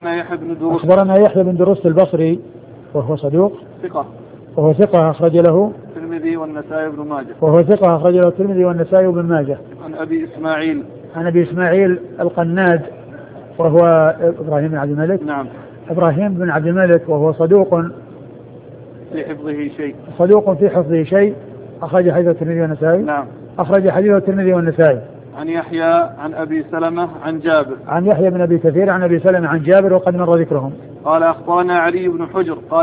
أخبرنا يحيى بن دروست البصري وهو صدوق ثقة أخرج له الترمذي والنسائي بن ماجه. وهو ثقة أخرج له الترمذي والنسائي بن ماجه. عن أبي إسماعيل القناد وهو إبراهيم بن عبد الملك. نعم. إبراهيم بن عبد الملك وهو صدوق في حفظه شيء أخرج حديث الترمذي والنسائي. نعم. أخرج حديث الترمذي والنسائي. عن يحيى عن أبي سلمة عن جابر. عن يحيى بن أبي كثير عن أبي سلمة عن جابر وقد مر ذكرهم. قال أخبرنا علي بن حجر قال